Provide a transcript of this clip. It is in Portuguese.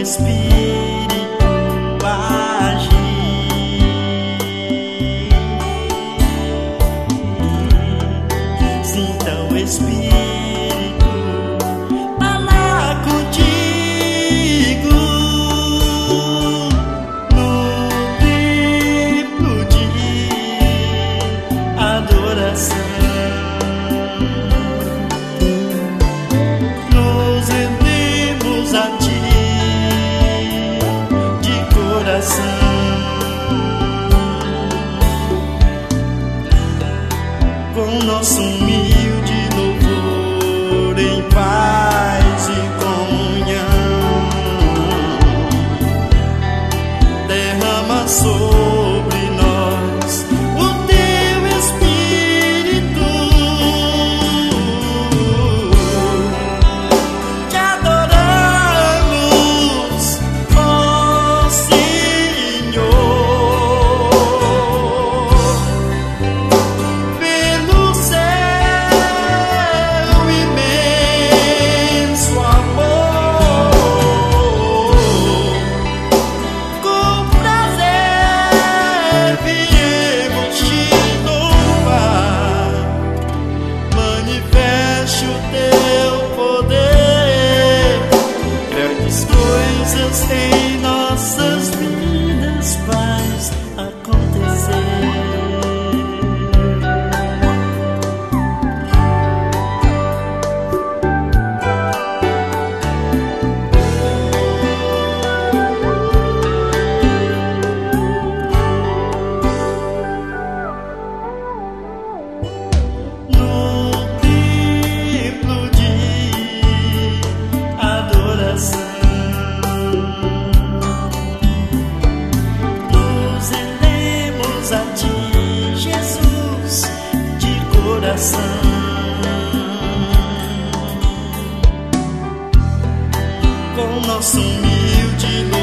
Espírito agir. Sinta o Espírito falar contigo no triplo de adoração. Nos rendemos a ti de coração, com nosso humilde louvor em paz e comunhão. Derrama sobre nós o teu Espírito. Te adoramos, ó Senhor, pelo seu imenso amor. Com prazer viemos te louvar. Manifeste o teu poder, grandes coisas em nossas vidas faz acontecer. No triplo de adoração, nos rendemos a ti, Jesus, de coração. Com nosso humilde